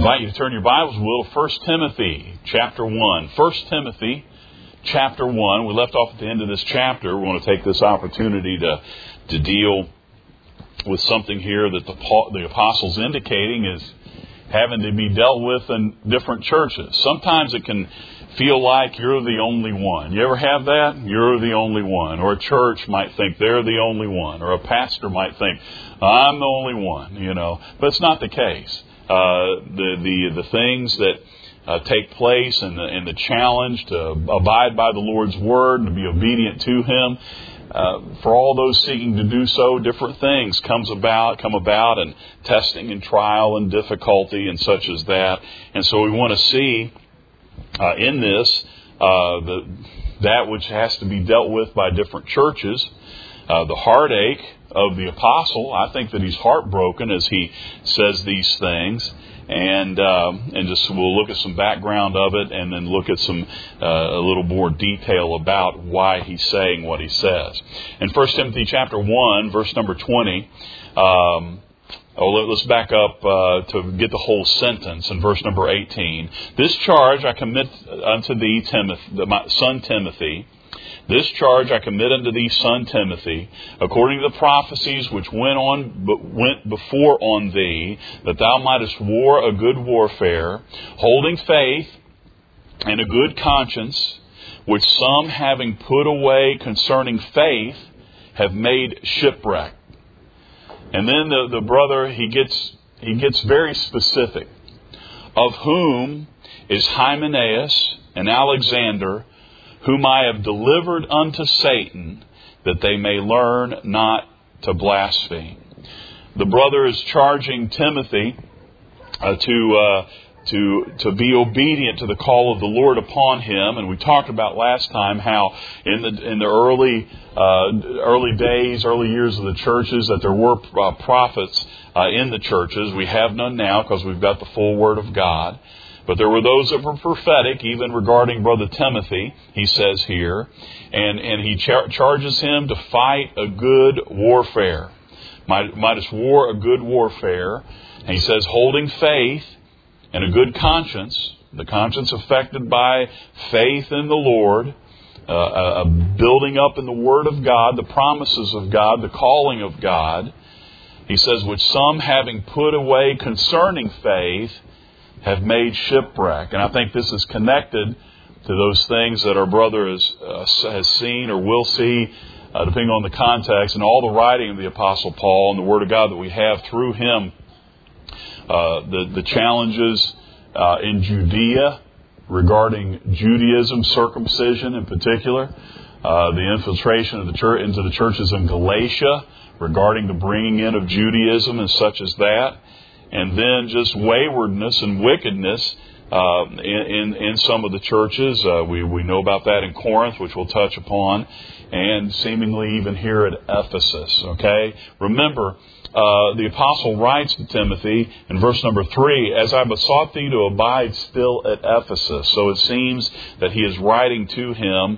invite you to turn your Bibles, will, to 1 Timothy chapter 1. 1 Timothy chapter 1. We left off at the end of this chapter. We want to take this opportunity to deal with something here that the Apostle's indicating is having to be dealt with in different churches. Sometimes it can feel like you're the only one. You ever have that? You're the only one. Or a church might think they're the only one. Or a pastor might think, I'm the only one, But it's not the case. The things that take place and the challenge to abide by the Lord's Word, to be obedient to Him, for all those seeking to do so, different things come about, and testing and trial and difficulty and such as that. And so we want to see in this that which has to be dealt with by different churches, the heartache of the apostle. I think that he's heartbroken as he says these things, and just we'll look at some background of it, and then look at some a little more detail about why he's saying what he says. In 1 Timothy chapter 1, verse number 20. Let's back up to get the whole sentence in verse number 18. This charge I commit unto thee, Timothy, my son Timothy. This charge I commit unto thee, son Timothy, according to the prophecies which went before on thee, that thou mightest war a good warfare, holding faith and a good conscience, which some, having put away concerning faith, have made shipwreck. And then the brother, he gets very specific. Of whom is Hymenaeus and Alexander, whom I have delivered unto Satan, that they may learn not to blaspheme. The brother is charging Timothy to be obedient to the call of the Lord upon him. And we talked about last time how in the early days, early years of the churches, that there were prophets in the churches. We have none now because we've got the full Word of God. But there were those that were prophetic, even regarding Brother Timothy, he says here. And he charges him to fight a good warfare. Might war a good warfare. And he says, holding faith and a good conscience, the conscience affected by faith in the Lord, building up in the Word of God, the promises of God, the calling of God. He says, which some, having put away concerning faith, have made shipwreck. And I think this is connected to those things that our brother has seen or will see, depending on the context, and all the writing of the Apostle Paul and the Word of God that we have through him. The challenges in Judea regarding Judaism, circumcision in particular, the infiltration of the church into the churches in Galatia regarding the bringing in of Judaism and such as that. And then just waywardness and wickedness in some of the churches. We know about that in Corinth, which we'll touch upon, and seemingly even here at Ephesus. Okay? Remember, the apostle writes to Timothy in verse number 3, as I besought thee to abide still at Ephesus. So it seems that he is writing to him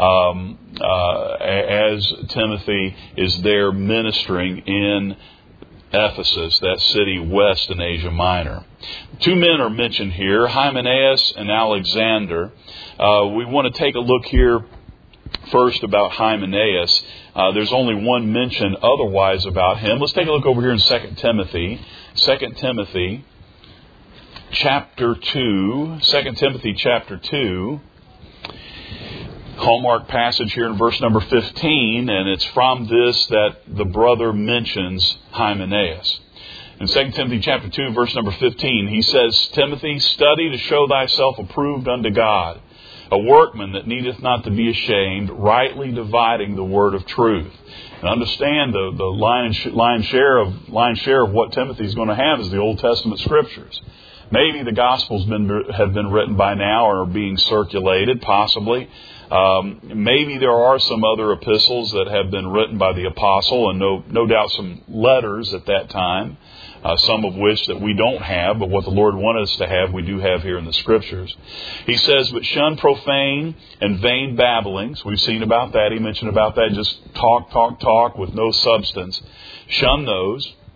as Timothy is there ministering in Ephesus, that city west in Asia Minor. Two men are mentioned here, Hymenaeus and Alexander. We want to take a look here first about Hymenaeus. There's only one mention otherwise about him. Let's take a look over here in 2 Timothy. 2 Timothy chapter 2. 2 Timothy chapter 2. Hallmark passage here in verse number 15, and it's from this that the brother mentions Hymenaeus. In 2 Timothy chapter 2, verse number 15, he says, Timothy, study to show thyself approved unto God, a workman that needeth not to be ashamed, rightly dividing the word of truth. And understand the lion's share of what Timothy's going to have is the Old Testament Scriptures. Maybe the Gospels have been written by now or are being circulated, possibly. Maybe there are some other epistles that have been written by the apostle, and no doubt some letters at that time, some of which that we don't have, but what the Lord wanted us to have, we do have here in the Scriptures. He says, but shun profane and vain babblings. We've seen about that. He mentioned about that, just talk with no substance. Shun those.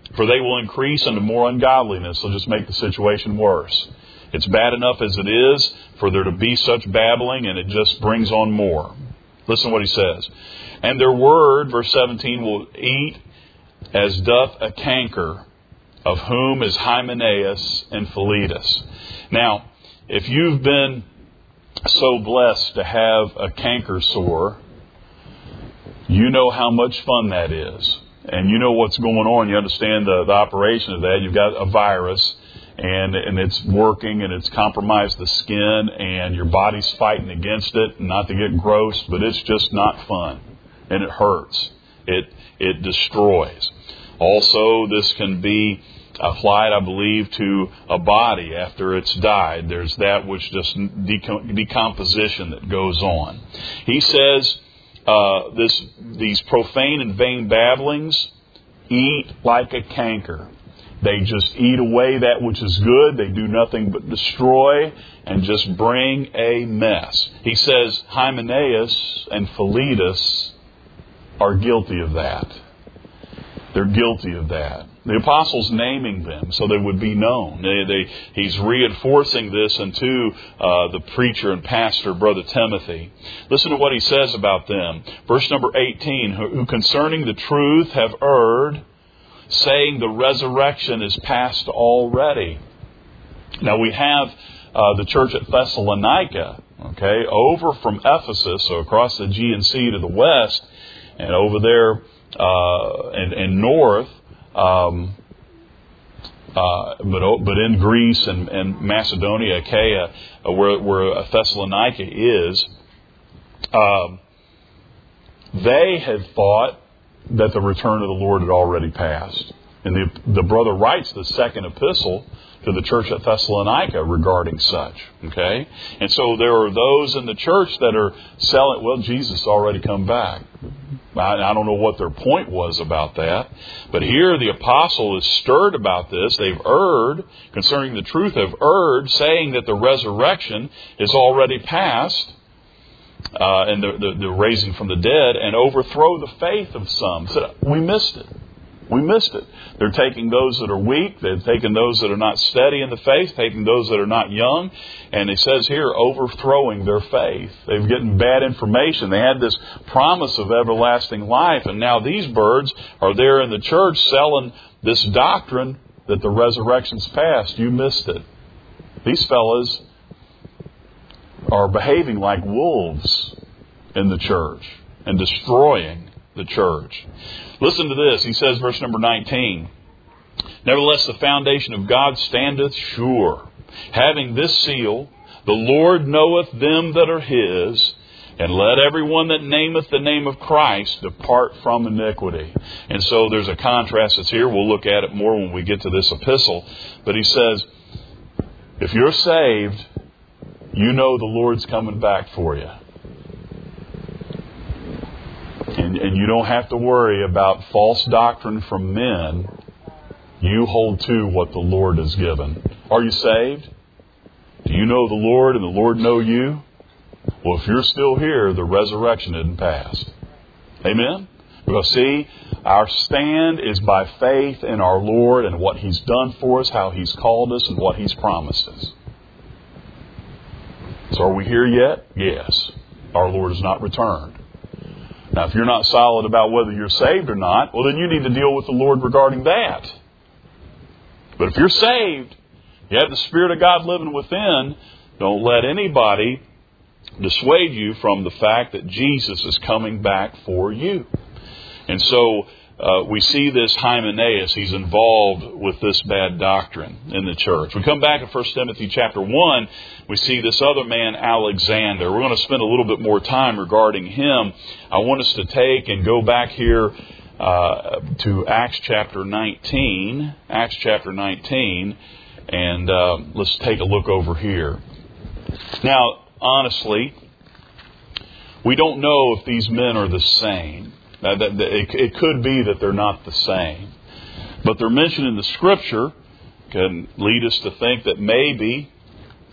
For they will increase unto more ungodliness. They'll just make the situation worse. It's bad enough as it is for there to be such babbling, and it just brings on more. Listen to what he says. And their word, verse 17, will eat as doth a canker, of whom is Hymenaeus and Philetus. Now, if you've been so blessed to have a canker sore, you know how much fun that is. And you know what's going on. You understand the operation of that. You've got a virus, and it's working, and it's compromised the skin, and your body's fighting against it. Not to get gross, but it's just not fun. And it hurts. It destroys. Also, this can be applied, I believe, to a body after it's died. There's that which just decomposition that goes on. He says these profane and vain babblings eat like a canker. They just eat away that which is good. They do nothing but destroy and just bring a mess. He says Hymenaeus and Philetus are guilty of that. They're guilty of that. The apostle's naming them so they would be known. He's reinforcing this into the preacher and pastor, Brother Timothy. Listen to what he says about them. Verse number 18, who concerning the truth have erred, saying the resurrection is past already. Now we have the church at Thessalonica, over from Ephesus, so across the Aegean Sea to the west, and over there and north, but in Greece and Macedonia, Achaia, where Thessalonica is, they had thought that the return of the Lord had already passed. And the brother writes the second epistle to the church at Thessalonica regarding such. Okay? And so there are those in the church that are selling, well, Jesus already come back. I don't know what their point was about that. But here the apostle is stirred about this. They've erred, concerning the truth, have erred, saying that the resurrection is already past, and the raising from the dead, and overthrow the faith of some. So we missed it. We missed it. They're taking those that are weak. They're taking those that are not steady in the faith, taking those that are not young. And it says here, overthrowing their faith. They've getting bad information. They had this promise of everlasting life. And now these birds are there in the church selling this doctrine that the resurrection's past. You missed it. These fellas are behaving like wolves in the church and destroying the church. Listen to this. He says, verse number 19, nevertheless, the foundation of God standeth sure, having this seal, the Lord knoweth them that are his, and let everyone that nameth the name of Christ depart from iniquity. And so there's a contrast that's here. We'll look at it more when we get to this epistle. But he says, if you're saved, you know the Lord's coming back for you. And you don't have to worry about false doctrine from men. You hold to what the Lord has given. Are you saved? Do you know the Lord and the Lord know you? Well, if you're still here, the resurrection isn't past. Amen? Because see, our stand is by faith in our Lord and what He's done for us, how He's called us, and what He's promised us. So are we here yet? Yes. Our Lord has not returned. Now, if you're not solid about whether you're saved or not, well, then you need to deal with the Lord regarding that. But if you're saved, you have the Spirit of God living within, don't let anybody dissuade you from the fact that Jesus is coming back for you. And so we see this Hymenaeus. He's involved with this bad doctrine in the church. We come back in 1 Timothy chapter 1. We see this other man, Alexander. We're going to spend a little bit more time regarding him. I want us to take and go back here to Acts chapter 19. Acts chapter 19. And let's take a look over here. Now, honestly, we don't know if these men are the same. It could be that they're not the same. But they're mentioned in the Scripture can lead us to think that maybe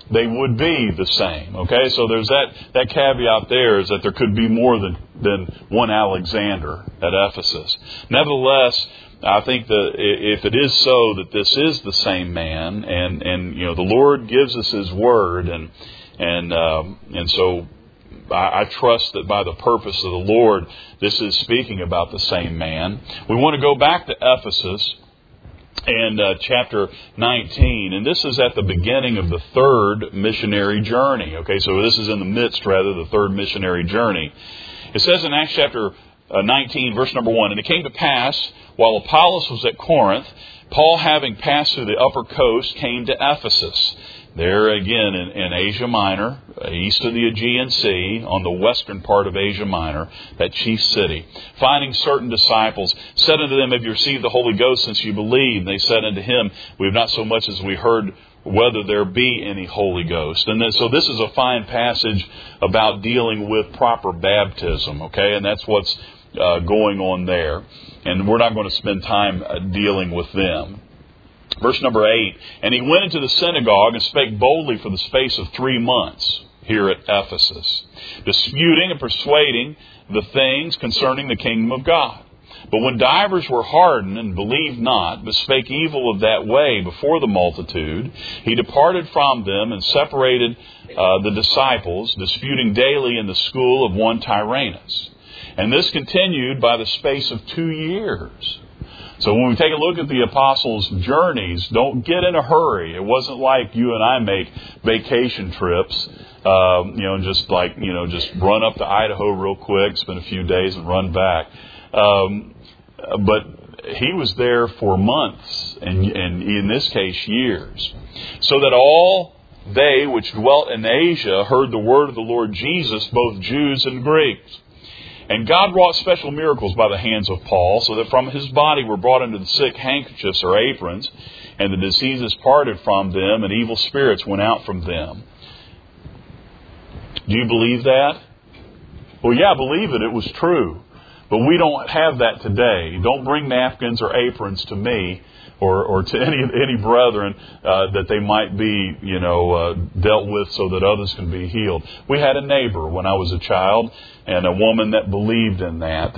they would be the same. Okay, so there's that caveat there, is that there could be more than one Alexander at Ephesus. Nevertheless, I think that if it is so that this is the same man, and you know, the Lord gives us His word, and so I trust that by the purpose of the Lord, this is speaking about the same man. We want to go back to Ephesus and chapter 19, and this is at the beginning of the third missionary journey. Okay, so this is in the midst, rather, the third missionary journey. It says in Acts chapter 19, verse number 1, "And it came to pass, while Apollos was at Corinth, Paul, having passed through the upper coast, came to Ephesus." There again in Asia Minor, east of the Aegean Sea, on the western part of Asia Minor, that chief city. "Finding certain disciples, said unto them, Have you received the Holy Ghost since you believed? And they said unto him, We have not so much as we heard whether there be any Holy Ghost." And then, so this is a fine passage about dealing with proper baptism, okay? And that's what's going on there. And we're not going to spend time dealing with them. Verse number 8, "And he went into the synagogue and spake boldly for the space of 3 months," here at Ephesus, "disputing and persuading the things concerning the kingdom of God. But when divers were hardened and believed not, but spake evil of that way before the multitude, he departed from them and separated the disciples, disputing daily in the school of one Tyrannus. And this continued by the space of 2 years." So when we take a look at the apostles' journeys, don't get in a hurry. It wasn't like you and I make vacation trips, just run up to Idaho real quick, spend a few days and run back. But he was there for months, and in this case, years. "So that all they which dwelt in Asia heard the word of the Lord Jesus, both Jews and Greeks. And God wrought special miracles by the hands of Paul, so that from his body were brought unto the sick handkerchiefs or aprons, and the diseases parted from them, and evil spirits went out from them." Do you believe that? Well, yeah, I believe it. It was true. But we don't have that today. Don't bring napkins or aprons to me or to any brethren that they might be, dealt with so that others can be healed. We had a neighbor when I was a child, and a woman that believed in that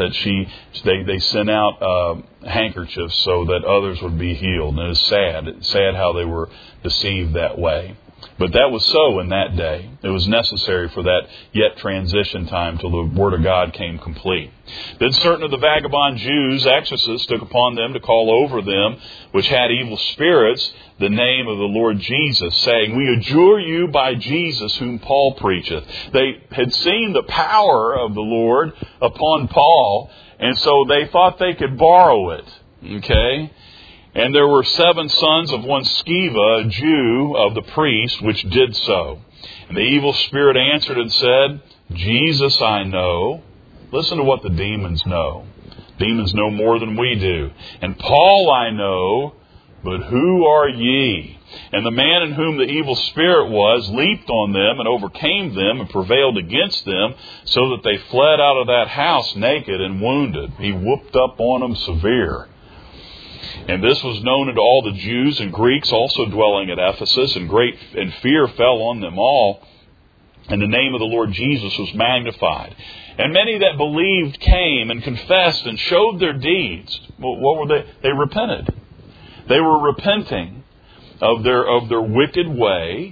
they sent out handkerchiefs so that others would be healed. And it is sad. It's sad how they were deceived that way. But that was so in that day. It was necessary for that yet transition time till the Word of God came complete. "Then certain of the vagabond Jews, exorcists, took upon them to call over them which had evil spirits the name of the Lord Jesus, saying, We adjure you by Jesus whom Paul preacheth." They had seen the power of the Lord upon Paul, and so they thought they could borrow it. Okay? "And there were 7 sons of one Sceva, a Jew of the priest, which did so. And the evil spirit answered and said, Jesus I know." Listen to what the demons know. Demons know more than we do. "And Paul I know, but who are ye?" And the man in whom the evil spirit was leaped on them and overcame them and prevailed against them, so that they fled out of that house naked and wounded. He whooped up on them severe. "And this was known unto all the Jews and Greeks also dwelling at Ephesus, and great fear fell on them all. And the name of the Lord Jesus was magnified. And many that believed came and confessed and showed their deeds." What were they? They repented. They were repenting of their wicked way,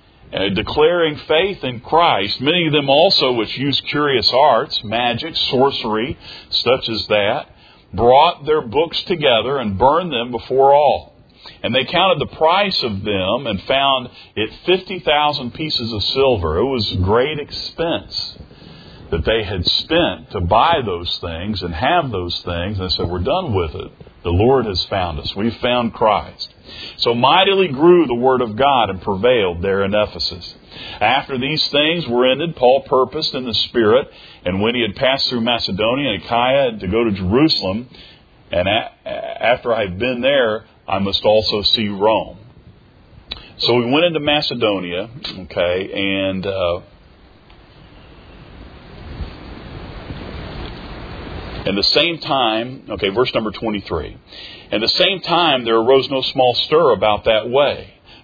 declaring faith in Christ. "Many of them also which used curious arts, magic, sorcery, such as that, brought their books together and burned them before all. And they counted the price of them and found it 50,000 pieces of silver." It was great expense that they had spent to buy those things and have those things. And they said, "We're done with it. The Lord has found us. We've found Christ." "So mightily grew the word of God and prevailed there in Ephesus. After these things were ended, Paul purposed in the Spirit, and when he had passed through Macedonia and Achaia, to go to Jerusalem. And after I had been there, I must also see Rome." So we went into Macedonia, okay, and the same time, okay, verse number 23. "And the same time there arose no small stir about that way.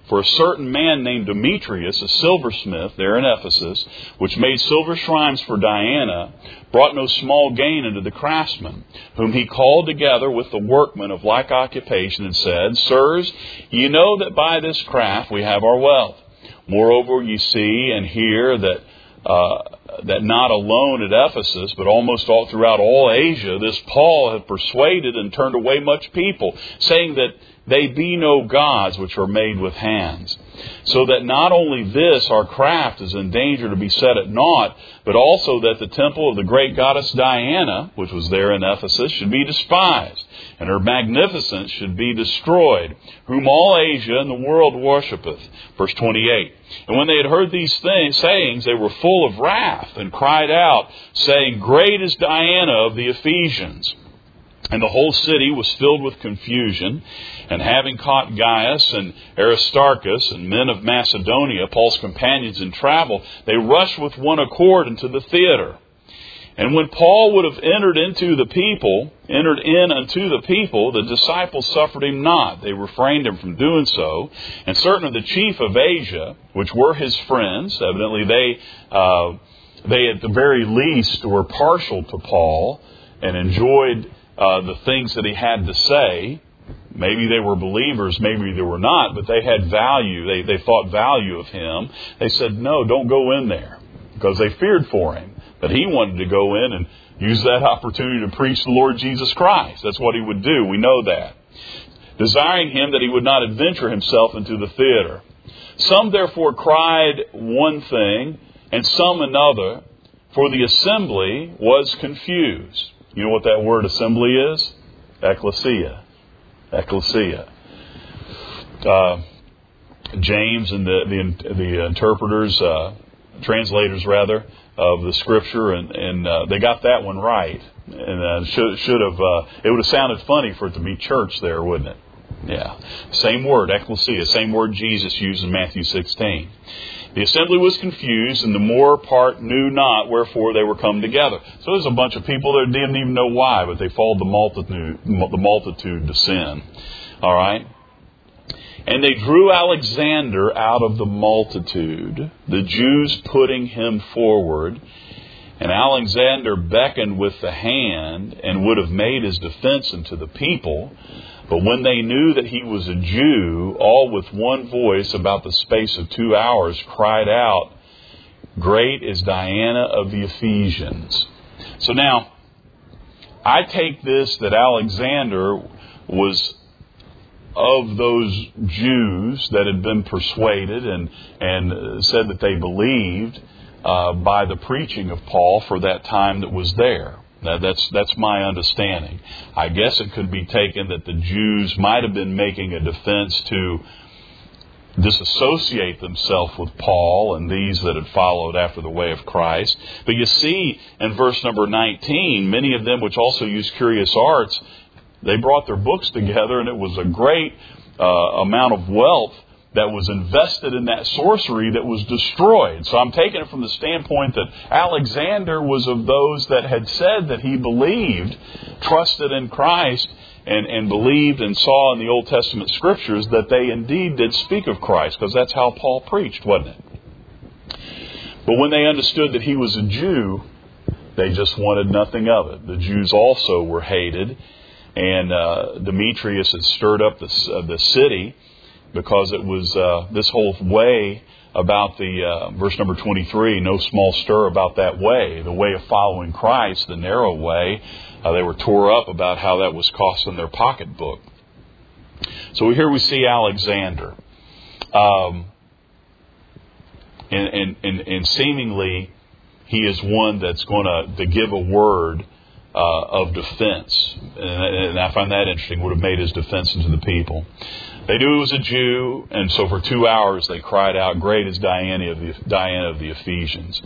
For a certain man named Demetrius, a silversmith there in Ephesus, which made silver shrines for Diana, brought no small gain unto the craftsmen, whom he called together with the workmen of like occupation, and said, Sirs, ye know that by this craft we have our wealth. Moreover, ye see and hear that not alone at Ephesus, but almost all throughout all Asia, this Paul hath persuaded and turned away much people, saying that they be no gods which are made with hands. So that not only this, our craft is in danger to be set at naught, but also that the temple of the great goddess Diana, which was there in Ephesus, should be despised, and her magnificence should be destroyed, whom all Asia and the world worshipeth. Verse 28. And when they had heard these sayings, they were full of wrath, and cried out, saying, Great is Diana of the Ephesians. And the whole city was filled with confusion. And having caught Gaius and Aristarchus and men of Macedonia, Paul's companions in travel, they rushed with one accord into the theater. And when Paul would have entered in unto the people, the disciples suffered him not. They refrained him from doing so. And certain of the chief of Asia, which were his friends, evidently they at the very least were partial to Paul and enjoyed the things that he had to say. Maybe they were believers, maybe they were not, but they had value. They thought value of him. They said, no, don't go in there, because they feared for him. But he wanted to go in and use that opportunity to preach the Lord Jesus Christ. That's what he would do. We know that. Desiring him that he would not adventure himself into the theater. Some therefore cried one thing, and some another, for the assembly was confused. You know what that word assembly is? Ecclesia. Ecclesia. James and the interpreters, translators rather, of the Scripture, and they got that one right. And should have. It would have sounded funny for it to be church there, wouldn't it? Yeah. Same word, ecclesia. Same word Jesus used in Matthew 16. The assembly was confused, and the more part knew not wherefore they were come together. So there's a bunch of people that didn't even know why, but they followed the multitude to sin. All right? And they drew Alexander out of the multitude, the Jews putting him forward. And Alexander beckoned with the hand and would have made his defense unto the people. But when they knew that he was a Jew, all with one voice about the space of 2 hours cried out, Great is Diana of the Ephesians. So now, I take this that Alexander was of those Jews that had been persuaded and said that they believed by the preaching of Paul for that time that was there. Now, that's my understanding. I guess it could be taken that the Jews might have been making a defense to disassociate themselves with Paul and these that had followed after the way of Christ. But you see in verse number 19, many of them which also used curious arts, they brought their books together, and it was a great amount of wealth that was invested in that sorcery that was destroyed. So I'm taking it from the standpoint that Alexander was of those that had said that he believed, trusted in Christ, and believed and saw in the Old Testament Scriptures that they indeed did speak of Christ, because that's how Paul preached, wasn't it? But when they understood that he was a Jew, they just wanted nothing of it. The Jews also were hated, and Demetrius had stirred up the city, because it was this whole way about the, verse number 23, no small stir about that way, the way of following Christ, the narrow way. They were tore up about how that was costing their pocketbook. So here we see Alexander. And seemingly he is one that's going to give a word of defense. And I find that interesting, would have made his defense into the people. They knew he was a Jew, and so for 2 hours they cried out, Great is Diana of the Ephesians.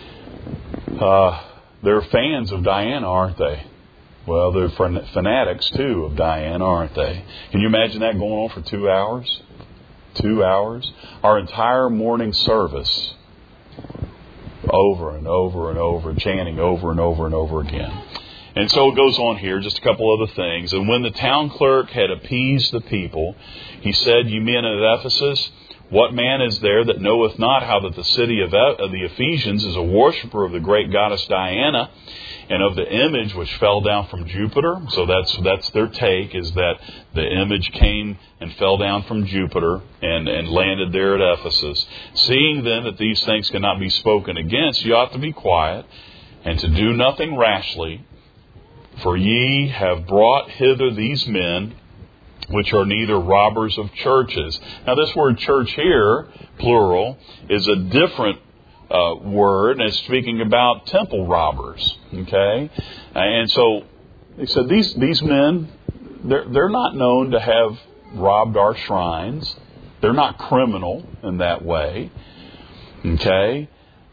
They're fans of Diana, aren't they? Well, they're fanatics, too, of Diana, aren't they? Can you imagine that going on for 2 hours? 2 hours? Our entire morning service, over and over and over, chanting over and over and over again. And so it goes on here, just a couple other things. And when the town clerk had appeased the people, he said, Ye men of Ephesus, What man is there that knoweth not how that the city of the Ephesians is a worshipper of the great goddess Diana, and of the image which fell down from Jupiter? So that's their take, is that the image came and fell down from Jupiter and landed there at Ephesus. Seeing then that these things cannot be spoken against, ye ought to be quiet, and to do nothing rashly. For ye have brought hither these men, which are neither robbers of churches. Now this word church here, plural, is a different word, and it's speaking about temple robbers. Okay? And so he said these men, they're not known to have robbed our shrines. They're not criminal in that way. Okay?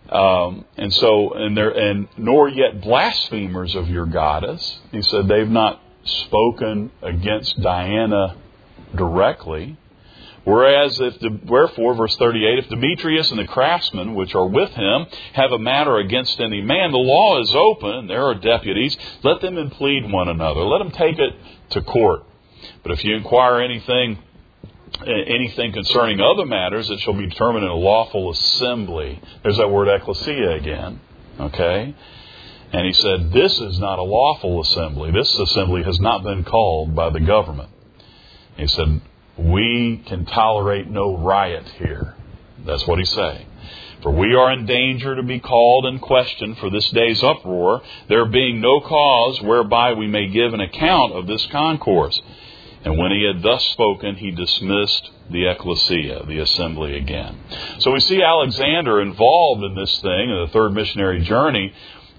And nor yet blasphemers of your goddess. He said they've not spoken against Diana directly. Wherefore, verse 38, if Demetrius and the craftsmen which are with him have a matter against any man, the law is open, there are deputies, let them implead one another, let them take it to court. But if you inquire anything concerning other matters, it shall be determined in a lawful assembly. There's that word ecclesia again. Okay? And he said, this is not a lawful assembly. This assembly has not been called by the government. He said, we can tolerate no riot here. That's what he's saying. For we are in danger to be called and questioned for this day's uproar, there being no cause whereby we may give an account of this concourse. And when he had thus spoken, he dismissed the ecclesia, the assembly again. So we see Alexander involved in this thing, in the third missionary journey,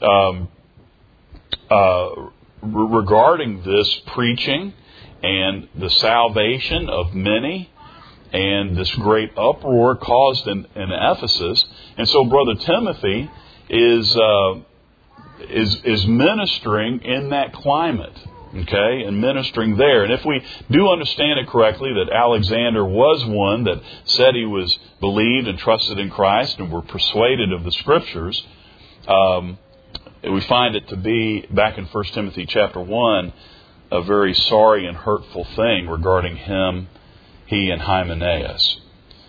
regarding this preaching and the salvation of many and this great uproar caused in Ephesus. And so Brother Timothy is ministering in that climate. Okay, and ministering there. And if we do understand it correctly, that Alexander was one that said he was believed and trusted in Christ and were persuaded of the Scriptures, we find it to be, back in 1 Timothy chapter 1, a very sorry and hurtful thing regarding he and Hymenaeus.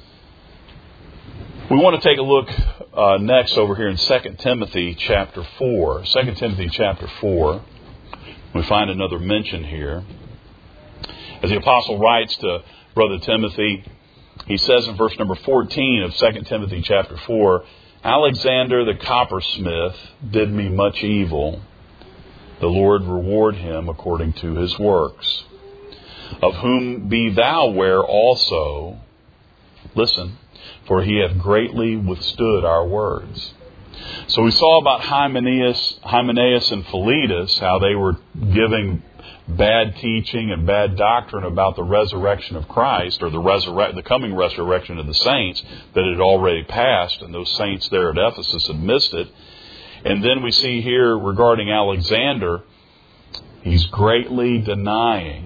We want to take a look next over here in 2 Timothy chapter 4. 2 Timothy chapter 4. We find another mention here. As the apostle writes to Brother Timothy, he says in verse number 14 of 2 Timothy chapter 4, Alexander the coppersmith did me much evil. The Lord reward him according to his works. Of whom be thou ware also. Listen, for he hath greatly withstood our words. So we saw about Hymenaeus and Philetus, how they were giving bad teaching and bad doctrine about the resurrection of Christ, or the coming resurrection of the saints that had already passed, and those saints there at Ephesus had missed it. And then we see here regarding Alexander, he's greatly denying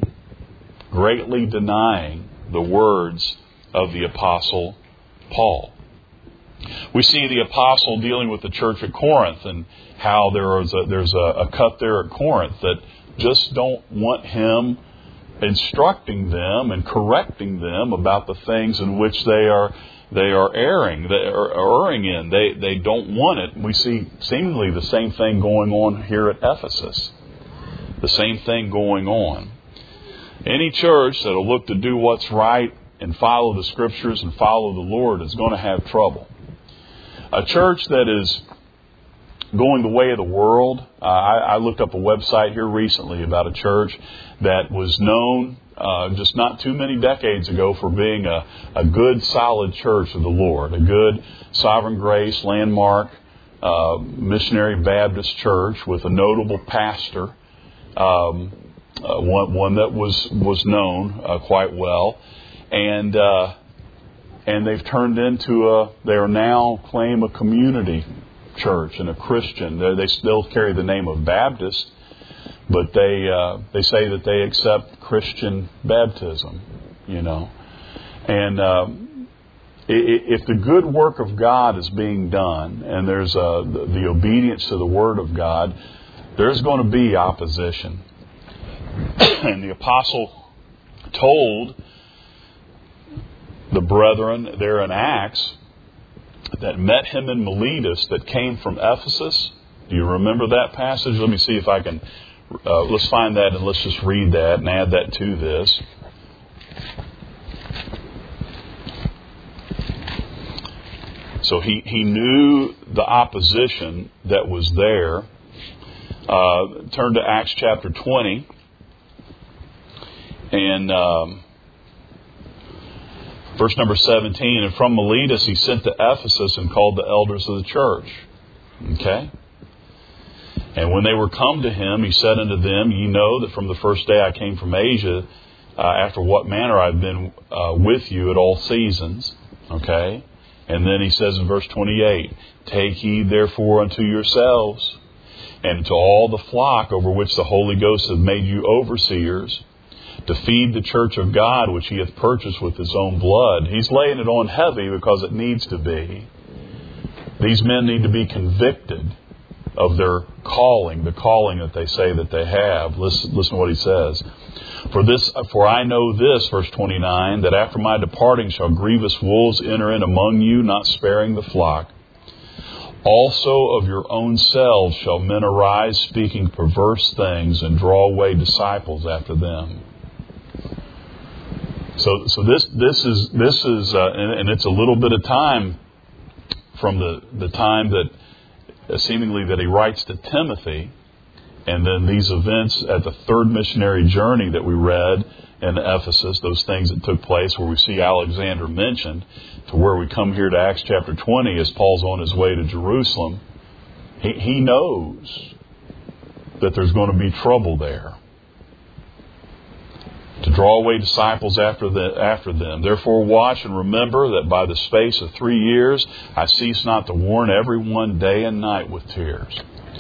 the words of the Apostle Paul. We see the apostle dealing with the church at Corinth, and how there's a cut there at Corinth that just don't want him instructing them and correcting them about the things in which they are erring in. They don't want it. We see seemingly the same thing going on here at Ephesus. The same thing going on. Any church that will look to do what's right and follow the Scriptures and follow the Lord is going to have trouble. A church that is going the way of the world. I looked up a website here recently about a church that was known just not too many decades ago for being a good, solid church of the Lord, a good Sovereign Grace landmark missionary Baptist church with a notable pastor, one that was known quite well, and they've turned into they are now claim a community church and a Christian. They still carry the name of Baptist, but they say that they accept Christian baptism, And if the good work of God is being done, and there's the obedience to the Word of God, there's going to be opposition. And the apostle told the brethren there in Acts that met him in Miletus that came from Ephesus. Do you remember that passage? Let me see if I can. Let's find that and let's just read that and add that to this. So he knew the opposition that was there. Turn to Acts chapter 20. And verse number 17. And from Miletus he sent to Ephesus and called the elders of the church. Okay? And when they were come to him, he said unto them, Ye know that from the first day I came from Asia, after what manner I've been with you at all seasons. Okay? And then he says in verse 28, Take heed therefore unto yourselves, and to all the flock over which the Holy Ghost hath made you overseers, to feed the church of God, which he hath purchased with his own blood. He's laying it on heavy because it needs to be. These men need to be convicted of their calling, the calling that they say that they have. Listen to what he says. For I know this, verse 29, that after my departing shall grievous wolves enter in among you, not sparing the flock. Also of your own selves shall men arise, speaking perverse things, and draw away disciples after them. So this is and it's a little bit of time from the time that seemingly that he writes to Timothy. And then these events at the third missionary journey that we read in Ephesus, those things that took place where we see Alexander mentioned, to where we come here to Acts chapter 20 as Paul's on his way to Jerusalem. He knows that there's going to be trouble there. To draw away disciples after them. Therefore watch and remember that by the space of 3 years I cease not to warn everyone day and night with tears.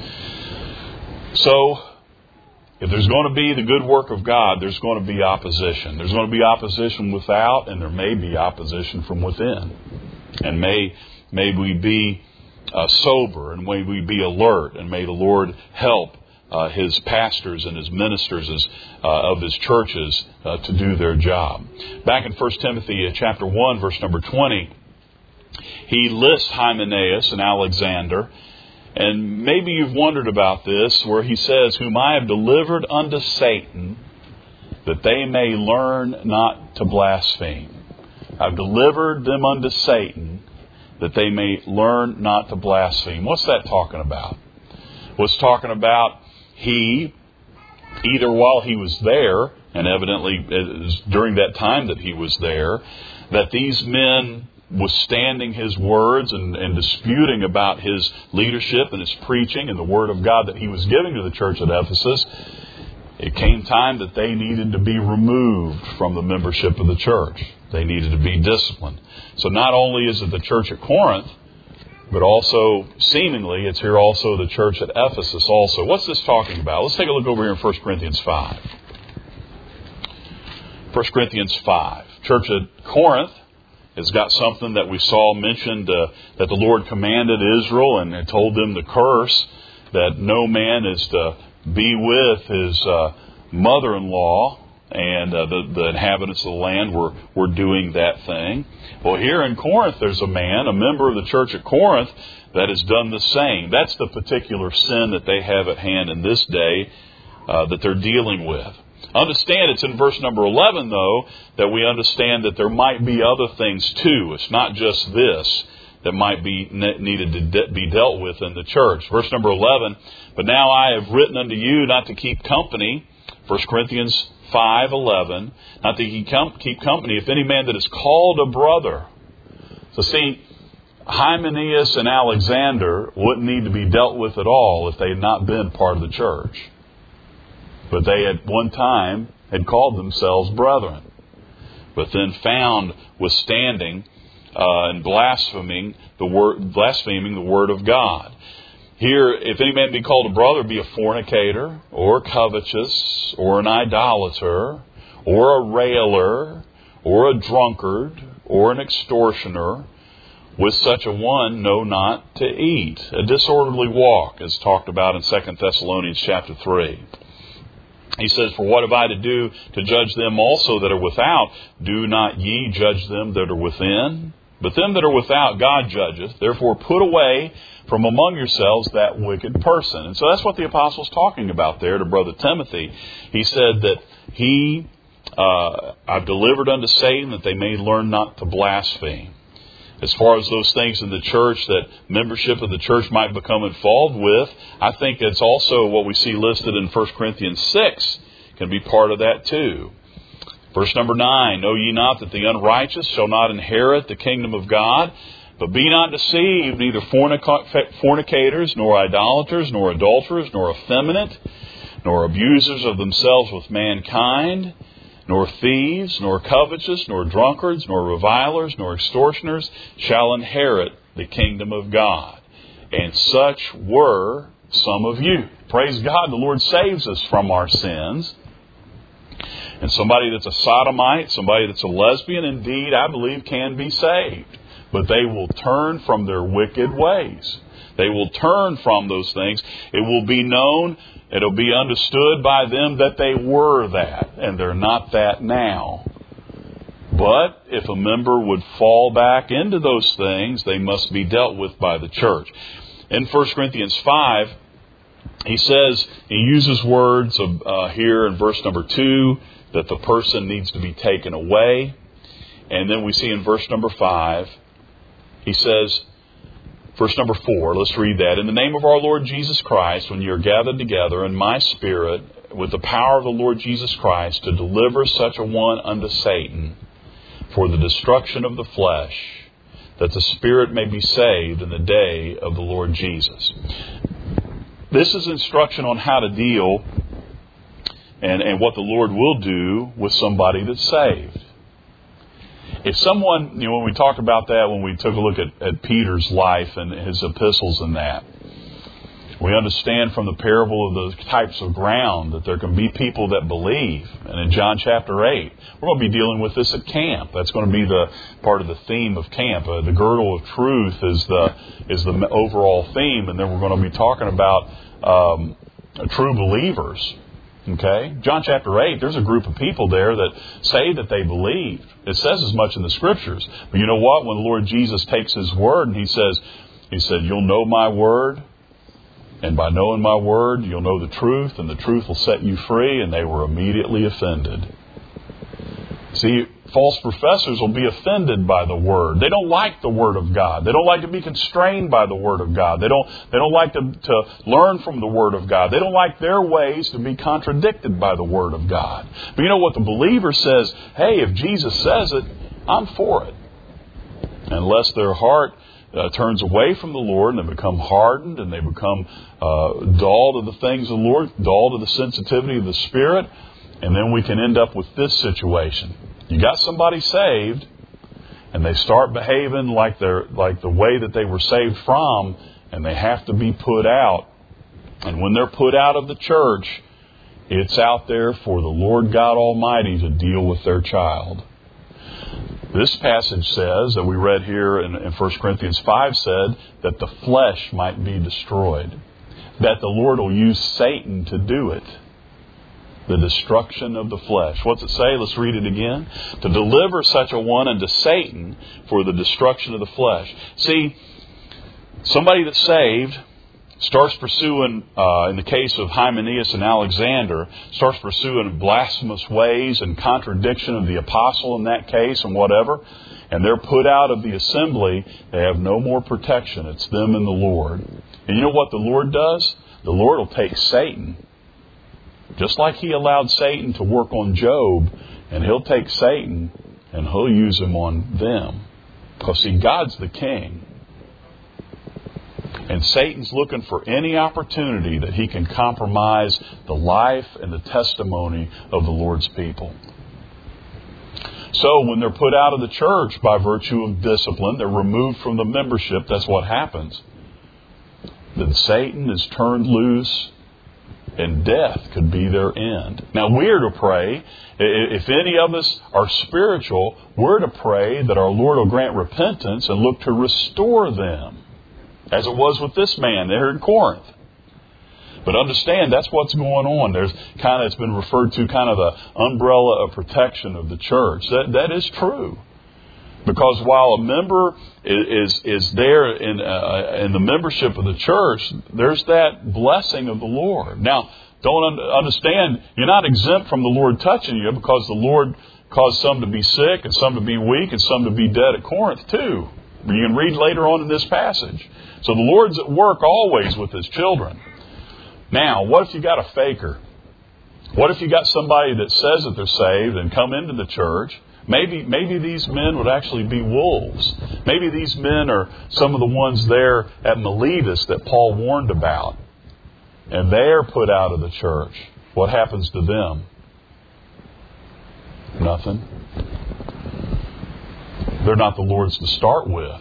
So, if there's going to be the good work of God, there's going to be opposition. There's going to be opposition without, and there may be opposition from within. And may we be sober, and may we be alert, and may the Lord help His pastors and His ministers of His churches to do their job. Back in 1 Timothy chapter 1, verse number 20, he lists Hymenaeus and Alexander. And maybe you've wondered about this, where he says, Whom I have delivered unto Satan, that they may learn not to blaspheme. I've delivered them unto Satan, that they may learn not to blaspheme. What's that talking about? Well, it's talking about he, either while he was there, and evidently it was during that time that he was there, that these men withstanding his words and disputing about his leadership and his preaching and the word of God that he was giving to the church at Ephesus, it came time that they needed to be removed from the membership of the church. They needed to be disciplined. So not only is it the church at Corinth, but also, seemingly, it's here also the church at Ephesus also. What's this talking about? Let's take a look over here in 1 Corinthians 5. 1 Corinthians 5. Church at Corinth has got something that we saw mentioned that the Lord commanded Israel and had told them the curse that no man is to be with his mother-in-law, and the inhabitants of the land were doing that thing. Well, here in Corinth, there's a man, a member of the church at Corinth, that has done the same. That's the particular sin that they have at hand in this day that they're dealing with. Understand, it's in verse number 11, though, that we understand that there might be other things too. It's not just this that might be needed to be dealt with in the church. Verse number 11, But now I have written unto you not to keep company, 1 Corinthians 5:11, not to keep company if any man that is called a brother. So see, Hymenaeus and Alexander wouldn't need to be dealt with at all if they had not been part of the church. But they at one time had called themselves brethren, but then found withstanding and blaspheming the word of God. Here, if any man be called a brother, be a fornicator, or covetous, or an idolater, or a railer, or a drunkard, or an extortioner, with such a one know not to eat. A disorderly walk is talked about in 2 Thessalonians chapter 3. He says, "For what have I to do to judge them also that are without? Do not ye judge them that are within? But them that are without God judgeth. Therefore put away from among yourselves that wicked person." And so that's what the apostle's talking about there to Brother Timothy. He said that I've delivered unto Satan that they may learn not to blaspheme. As far as those things in the church that membership of the church might become involved with, I think it's also what we see listed in 1 Corinthians 6 can be part of that too. Verse number 9, "Know ye not that the unrighteous shall not inherit the kingdom of God? But be not deceived, neither fornicators, nor idolaters, nor adulterers, nor effeminate, nor abusers of themselves with mankind, nor thieves, nor covetous, nor drunkards, nor revilers, nor extortioners shall inherit the kingdom of God. And such were some of you." Praise God, the Lord saves us from our sins. And somebody that's a sodomite, somebody that's a lesbian, indeed, I believe, can be saved. But they will turn from their wicked ways. They will turn from those things. It will be known, it'll be understood by them that they were that, and they're not that now. But if a member would fall back into those things, they must be dealt with by the church. In 1 Corinthians 5, he says, he uses words here in verse number 2, that the person needs to be taken away. And then we see in verse number 5, he says, verse number 4, let's read that. "In the name of our Lord Jesus Christ, when you are gathered together in my spirit, with the power of the Lord Jesus Christ, to deliver such a one unto Satan, for the destruction of the flesh, that the spirit may be saved in the day of the Lord Jesus." This is instruction on how to deal and what the Lord will do with somebody that's saved. If someone, when we talked about that, when we took a look at Peter's life and his epistles and that, we understand from the parable of the types of ground that there can be people that believe. And in John chapter 8, we're going to be dealing with this at camp. That's going to be the part of the theme of camp. The girdle of truth is the overall theme. And then we're going to be talking about true believers. Okay? John chapter 8, there's a group of people there that say that they believe. It says as much in the Scriptures. But you know what? When the Lord Jesus takes His word and He said, "You'll know my word, and by knowing my word, you'll know the truth, and the truth will set you free," and they were immediately offended. See, false professors will be offended by the Word. They don't like the Word of God. They don't like to be constrained by the Word of God. They don't like to learn from the Word of God. They don't like their ways to be contradicted by the Word of God. But you know what? The believer says, "Hey, if Jesus says it, I'm for it." Unless their heart turns away from the Lord and they become hardened and they become dull to the things of the Lord, dull to the sensitivity of the Spirit, and then we can end up with this situation. You got somebody saved, and they start behaving like the way that they were saved from, and they have to be put out. And when they're put out of the church, it's out there for the Lord God Almighty to deal with their child. This passage says, that we read here in 1 Corinthians 5, said that the flesh might be destroyed. That the Lord will use Satan to do it. The destruction of the flesh. What's it say? Let's read it again. "To deliver such a one unto Satan for the destruction of the flesh." See, somebody that's saved starts pursuing, in the case of Hymenaeus and Alexander, starts pursuing blasphemous ways and contradiction of the apostle in that case and whatever, and they're put out of the assembly. They have no more protection. It's them and the Lord. And you know what the Lord does? The Lord will take Satan, just like He allowed Satan to work on Job, and He'll take Satan and He'll use him on them. Because see, God's the king. And Satan's looking for any opportunity that he can compromise the life and the testimony of the Lord's people. So when they're put out of the church by virtue of discipline, they're removed from the membership, that's what happens. Then Satan is turned loose, and death could be their end. Now we're to pray, if any of us are spiritual, we're to pray that our Lord will grant repentance and look to restore them, as it was with this man there in Corinth. But understand, that's what's going on. It's been referred to kind of the umbrella of protection of the church. That is true. Because while a member is there in the membership of the church, there's that blessing of the Lord. Now, don't understand, you're not exempt from the Lord touching you, because the Lord caused some to be sick and some to be weak and some to be dead at Corinth too. You can read later on in this passage. So the Lord's at work always with His children. Now, what if you got a faker? What if you got somebody that says that they're saved and come into the church? Maybe these men would actually be wolves. Maybe these men are some of the ones there at Miletus that Paul warned about. And they're put out of the church. What happens to them? Nothing. They're not the Lord's to start with.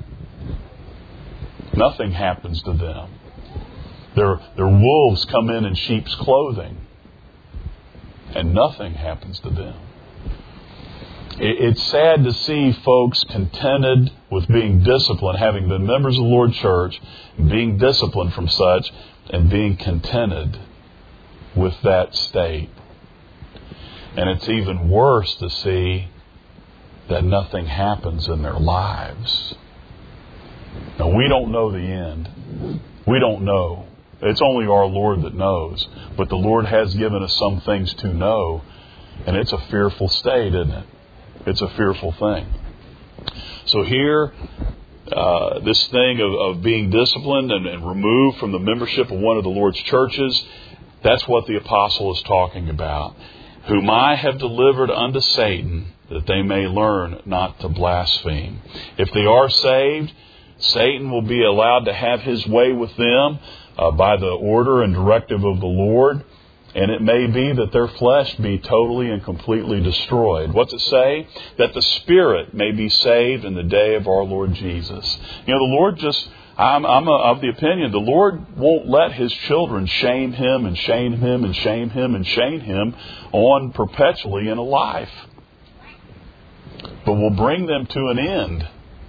Nothing happens to them. Their wolves come in sheep's clothing. And nothing happens to them. It's sad to see folks contented with being disciplined, having been members of the Lord's church, being disciplined from such, and being contented with that state. And it's even worse to see that nothing happens in their lives. Now, we don't know the end. We don't know. It's only our Lord that knows. But the Lord has given us some things to know. And it's a fearful state, isn't it? It's a fearful thing. So here, this thing of being disciplined and removed from the membership of one of the Lord's churches, that's what the apostle is talking about. Whom I have delivered unto Satan, that they may learn not to blaspheme. If they are saved, Satan will be allowed to have his way with them by the order and directive of the Lord. And it may be that their flesh be totally and completely destroyed. What's it say? That the spirit may be saved in the day of our Lord Jesus. You know, the Lord I'm of the opinion, the Lord won't let His children shame Him and shame Him and shame Him and shame Him on perpetually in a life. But will bring them to an end.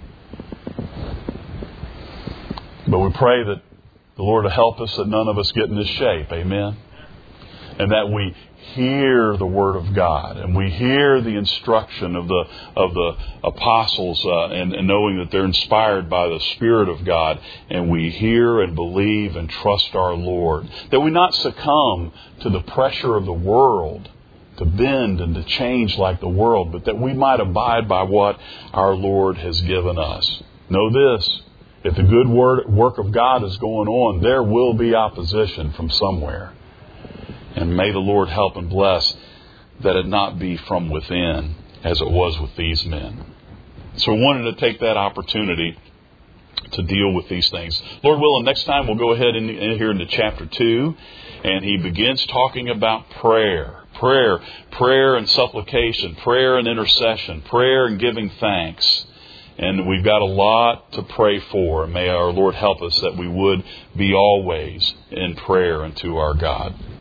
But we pray that the Lord will help us that none of us get in this shape. Amen. And that we hear the Word of God, and we hear the instruction of the apostles, and knowing that they're inspired by the Spirit of God, and we hear and believe and trust our Lord. That we not succumb to the pressure of the world to bend and to change like the world, but that we might abide by what our Lord has given us. Know this: if the good work of God is going on, there will be opposition from somewhere. And may the Lord help and bless that it not be from within, as it was with these men. So I wanted to take that opportunity to deal with these things. Lord willing, next time we'll go ahead in here into chapter 2, and he begins talking about prayer. Prayer and supplication, prayer and intercession, prayer and giving thanks. And we've got a lot to pray for. May our Lord help us that we would be always in prayer unto our God.